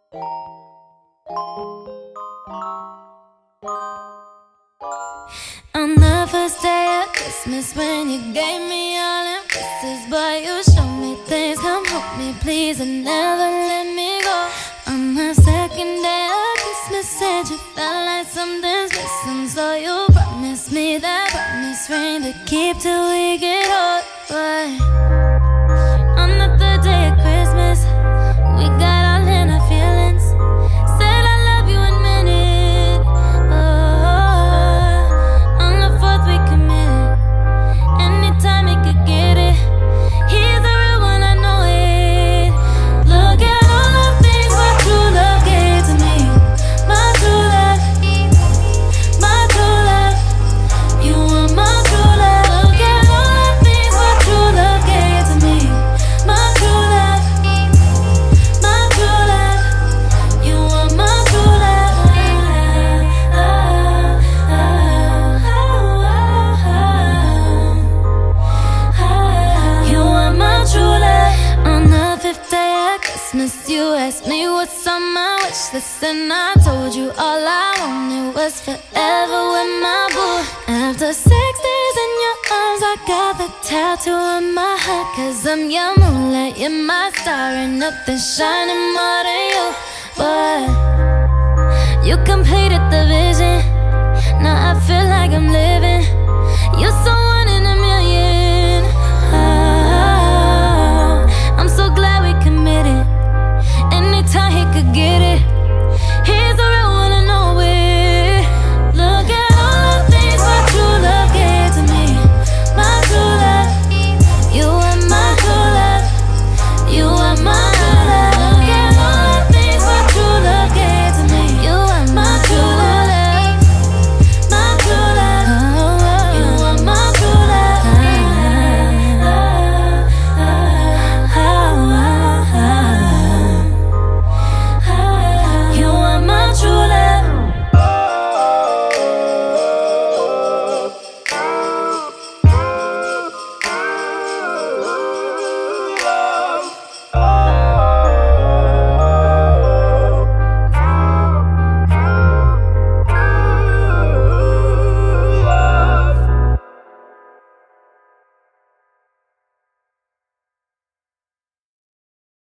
On the first day of Christmas, when you gave me all them kisses, boy, you showed me things. Come hold me, please, and never let me go. On the second day of Christmas, said you felt like something's missing, so you promised me that promise ring to keep till we get old. But on the third day of Christmas, we got all in our feelings. Said I love you and meant it. Oh, on the fourth we committed. Anytime he could get it, he's the real one, I know it. Look at all the things my true love gave to me. My true love, my true love. You are my true love. Look at all the things my true love gave to me. My true love, my true love. You are my true love. You are my true love. On the fifth day of Christmas, you asked me what's on my wish list, and I told you all I wanted was forever with my boo. After 6 days in your arms, I got the tattoo on my heart, 'cause I'm your moonlight, you're my star, and nothing's shining more than you. But you completed the vision, now I feel like I'm living. You're so